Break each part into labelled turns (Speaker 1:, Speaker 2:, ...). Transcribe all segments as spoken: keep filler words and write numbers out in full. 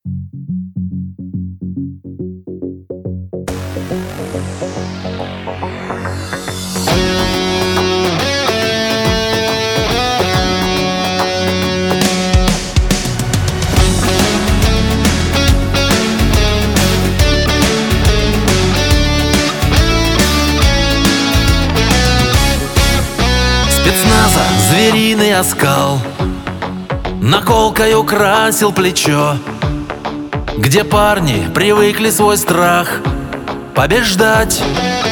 Speaker 1: Спецназа звериный оскал наколкой украсил плечо, где парни привыкли свой страх побеждать,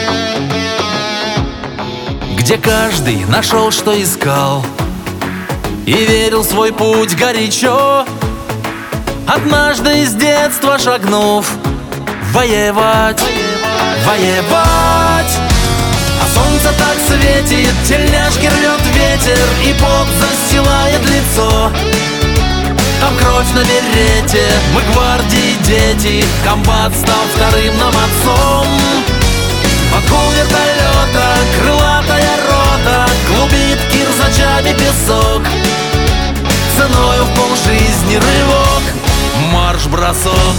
Speaker 1: где каждый нашел, что искал, и верил в свой путь горячо, однажды из детства шагнув воевать, воевать. А солнце так светит, тельняшки рвет ветер, и пот застилает лицо. Там кровь на берете, мы гвардии дети, комбат стал вторым нам отцом. Под гул вертолета крылатая рота клубит кирзачами песок. Ценою в полжизни рывок, марш-бросок.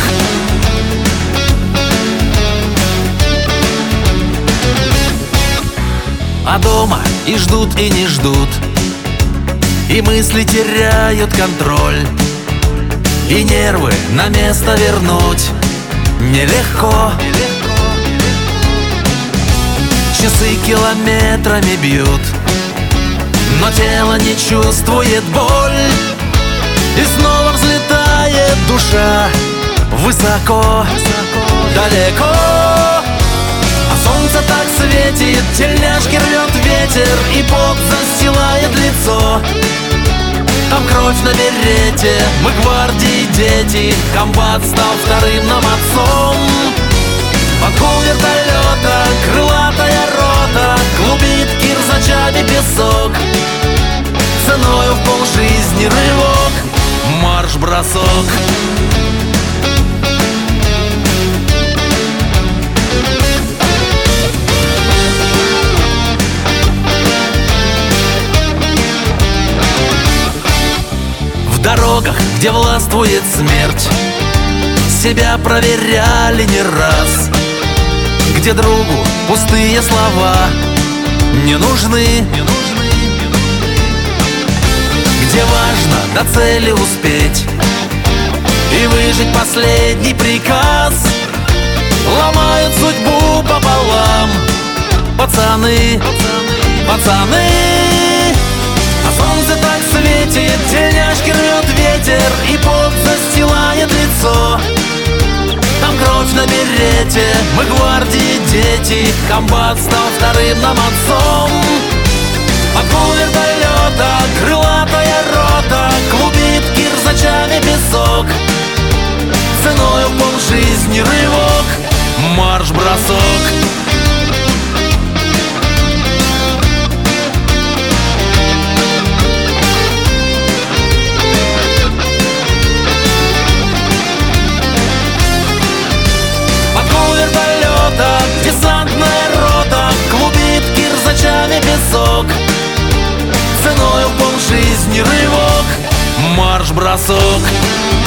Speaker 1: А дома и ждут, и не ждут, и мысли теряют контроль, и нервы на место вернуть нелегко. Часы километрами бьют, но тело не чувствует боль, и снова взлетает душа высоко, далеко. Солнце так светит, тельняшки рвет ветер, и пот застилает лицо. Там кровь на берете, мы гвардии дети, комбат стал вторым нам отцом. Под гул вертолета крылатая рота клубит кирзачами песок. Ценою в полжизни рывок, марш-бросок. В дорогах, где властвует смерть, себя проверяли не раз, где другу пустые слова не нужны, где важно до цели успеть и выжить последний приказ. Ломают судьбу пополам пацаны, пацаны. А солнце так светит, тельняшки рвет ветер, и пот застилает лицо. Там кровь на берете, мы гвардии дети, комбат стал вторым нам отцом. Под гул вертолета крылатая рота клубит кирзачами песок. Ценою в полжизни рывок, марш-бросок. Десантная рота клубит кирзачами песок. Ценою в полжизни рывок, марш-бросок.